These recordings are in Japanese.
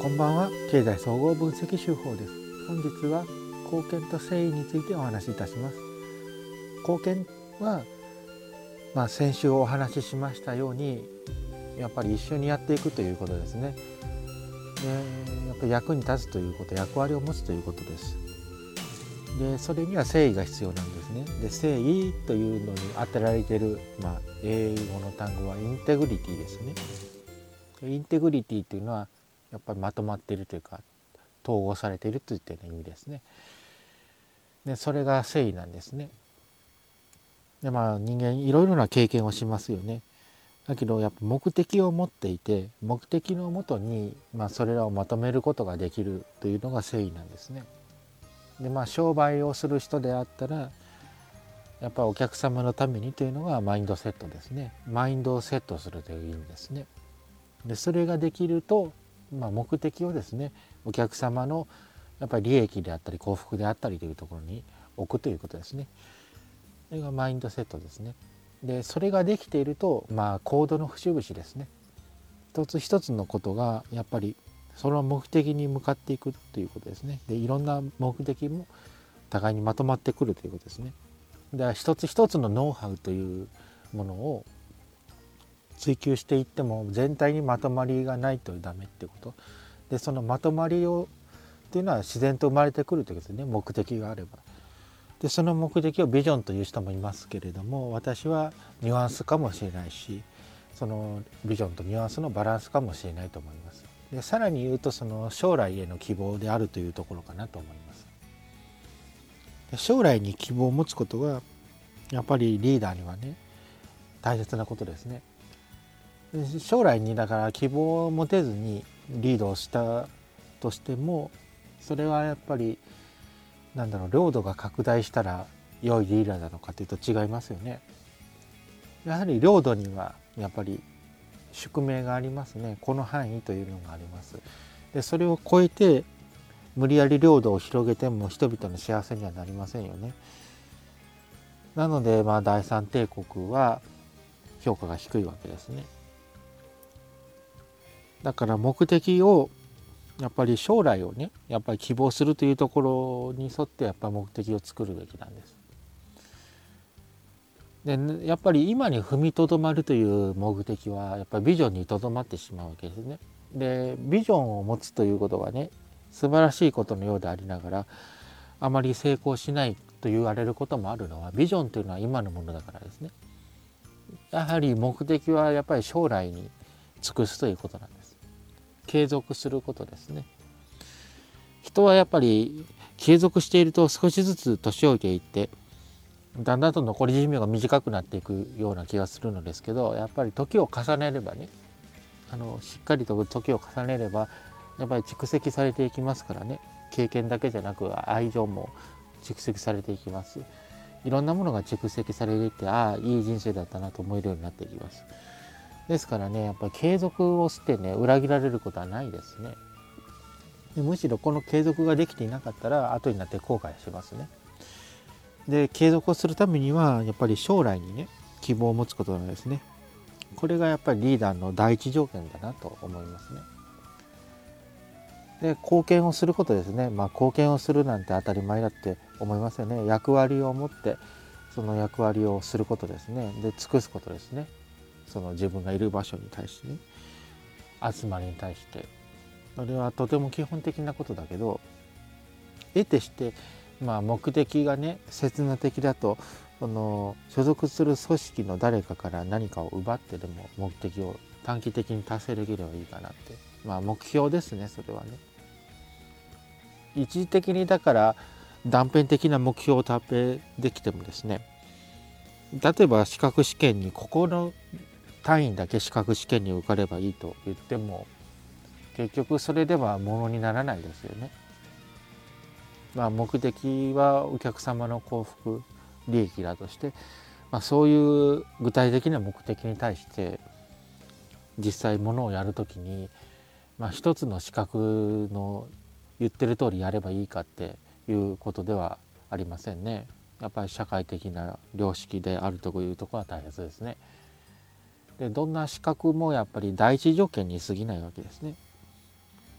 こんばんは。経済総合分析手法です。本日は貢献と誠意についてお話しいたします。貢献は、先週お話ししましたようにやっぱり一緒にやっていくということですね。やっぱり役に立つということ、役割を持つということです。でそれには誠意が必要なんですね。で誠意というのに当てられている、英語の単語はインテグリティですね。インテグリティというのはやっぱりまとまっているというか統合されているといったような意味ですね。でそれが誠意なんですね。で人間いろいろな経験をしますよね。だけどやっぱ目的を持っていて、目的のもとに、それらをまとめることができるというのが誠意なんですね。で商売をする人であったらやっぱりお客様のためにというのがマインドセットですね。マインドをセットするという意味ですね。でそれができると、目的をですね、お客様のやっぱり利益であったり幸福であったりというところに置くということですね。それがマインドセットですね。でそれができていると、行動の節々ですね、一つ一つのことがやっぱりその目的に向かっていくということですね。でいろんな目的も互いにまとまってくるということですね。で一つ一つのノウハウというものを追求していっても全体にまとまりがないとダメっていうことで、そのまとまりをっていうのは自然と生まれてくるということですね。目的があれば。でその目的をビジョンという人もいますけれども、私はニュアンスかもしれないし、そのビジョンとニュアンスのバランスかもしれないと思います。でさらに言うとその将来への希望であるというところかなと思います。で将来に希望を持つことがやっぱりリーダーにはね大切なことですね。将来にだから希望を持てずにリードをしたとしても、それはやっぱり領土が拡大したら良いリーダーなのかというと違いますよね。やはり領土にはやっぱり宿命がありますね。この範囲というのがあります。でそれを超えて無理やり領土を広げても人々の幸せにはなりませんよね。なので第三帝国は評価が低いわけですね。だから目的をやっぱり将来をねやっぱり希望するというところに沿ってやっぱり目的を作るべきなんです。でやっぱり今に踏みとどまるという目的はやっぱりビジョンにとどまってしまうわけですね。でビジョンを持つということはね素晴らしいことのようでありながらあまり成功しないと言われることもあるのは、ビジョンというのは今のものだからですね。やはり目的はやっぱり将来に尽くすということなんです。継続することですね。人はやっぱり継続していると少しずつ年老いていってだんだんと残り寿命が短くなっていくような気がするのですけど、やっぱり時を重ねればねしっかりと時を重ねればやっぱり蓄積されていきますからね。経験だけじゃなく愛情も蓄積されていきます。いろんなものが蓄積されていって、いい人生だったなと思えるようになっていきます。ですからねやっぱり継続をしてね裏切られることはないですね。でむしろこの継続ができていなかったら後になって後悔しますね。で継続をするためにはやっぱり将来にね希望を持つことなんですね。これがやっぱりリーダーの第一条件だなと思いますね。で貢献をすることですね。貢献をするなんて当たり前だって思いますよね。役割を持ってその役割をすることですね。で尽くすことですね。その自分がいる場所に対してね、集まりに対して、それはとても基本的なことだけど、得てして目的がね刹那的だと所属する組織の誰かから何かを奪ってでも目的を短期的に達成できればいいかなって、目標ですね。それはね一時的にだから断片的な目標を達成できてもですね、例えば資格試験にここの単位だけ資格試験に受かればいいと言っても結局それではものにならないですよね。目的はお客様の幸福利益だとして、そういう具体的な目的に対して実際ものをやるときに、一つの資格の言ってる通りやればいいかっていうことではありませんね。やっぱり社会的な良識であるというところは大切ですね。でどんな資格もやっぱり第一条件に過ぎないわけですね。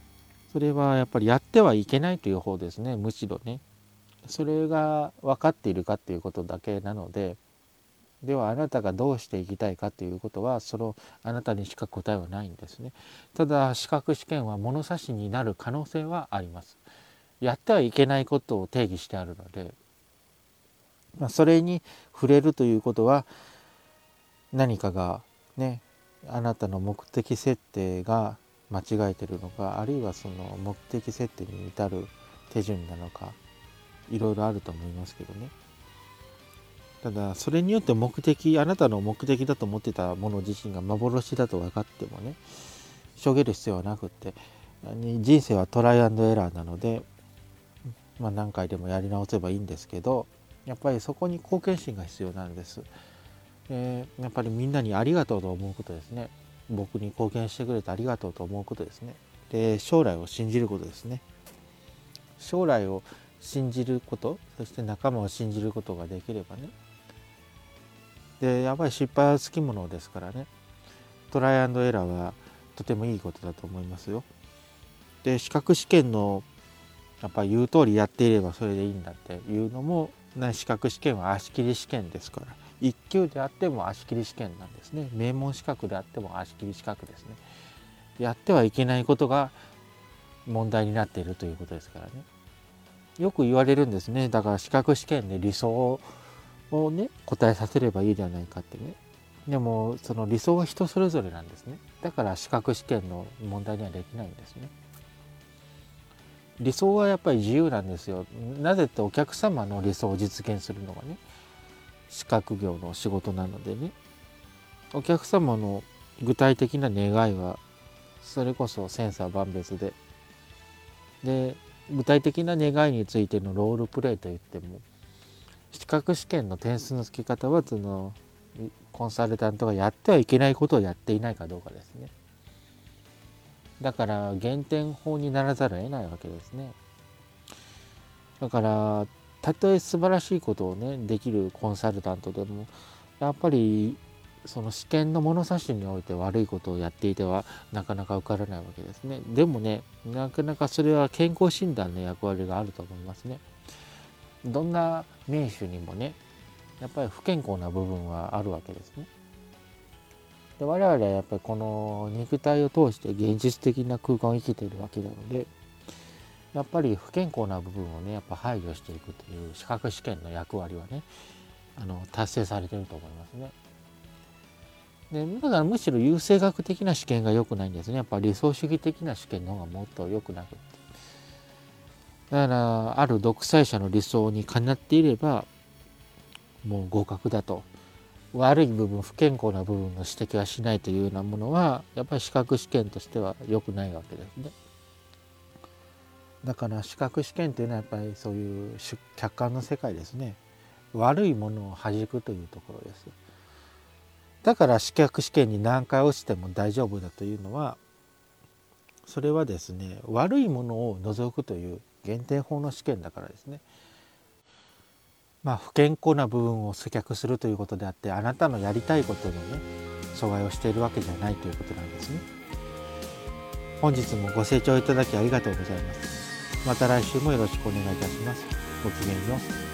それはやっぱりやってはいけないという方ですね。むしろね、それが分かっているかということだけなので、ではあなたがどうしていきたいかということはあなたにしか答えはないんですね。ただ資格試験は物差しになる可能性はあります。やってはいけないことを定義してあるので、それに触れるということは何かがね、あなたの目的設定が間違えてるのか、あるいはその目的設定に至る手順なのか、いろいろあると思いますけどね。ただそれによってあなたの目的だと思ってたもの自身が幻だと分かってもね、しょげる必要はなくって、人生はトライアンドエラーなので、何回でもやり直せばいいんですけど、やっぱりそこに貢献心が必要なんです。やっぱりみんなにありがとうと思うことですね。僕に貢献してくれてありがとうと思うことですね。で、将来を信じることですね。将来を信じること、そして仲間を信じることができればね。で、やっぱり失敗はつきものですからね。トライアンドエラーはとてもいいことだと思いますよ。で、資格試験のやっぱり言う通りやっていればそれでいいんだっていうのも、資格試験は足切り試験ですから、1級であっても足切り試験なんですね。名門資格であっても足切り資格ですね。やってはいけないことが問題になっているということですからね。よく言われるんですね。だから資格試験で理想をね答えさせればいいじゃないかってね。でもその理想は人それぞれなんですね。だから資格試験の問題にはできないんですね。理想はやっぱり自由なんですよ。なぜってお客様の理想を実現するのがね、資格業の仕事なのでね、お客様の具体的な願いはそれこそ千差万別で、具体的な願いについてのロールプレイといっても、資格試験の点数の付け方はそのコンサルタントがやってはいけないことをやっていないかどうかですね。だから減点法にならざるを得ないわけですね。だからたとえ素晴らしいことをねできるコンサルタントでも、やっぱりその試験の物差しにおいて悪いことをやっていてはなかなか受からないわけですね。でもね、なかなかそれは健康診断の役割があると思いますね。どんな名手にもね、やっぱり不健康な部分はあるわけですね。で、我々はやっぱりこの肉体を通して現実的な空間を生きているわけなので、やっぱり不健康な部分をねやっぱ排除していくという資格試験の役割はね達成されていると思いますね。で、だからむしろ優生学的な試験が良くないんですね。やっぱ理想主義的な試験の方がもっと良くなくって、だからある独裁者の理想にかなっていればもう合格だと、悪い部分不健康な部分の指摘はしないというようなものはやっぱり資格試験としては良くないわけですね。だから資格試験というのはやっぱりそういう客観の世界ですね。悪いものを弾くというところです。だから資格試験に何回落ちても大丈夫だというのは、それはですね、悪いものを除くという減点法の試験だからですね。不健康な部分を接客するということであって、あなたのやりたいことのね阻害をしているわけじゃないということなんですね。本日もご清聴いただきありがとうございます。また来週もよろしくお願いいたします。ごきげんよう。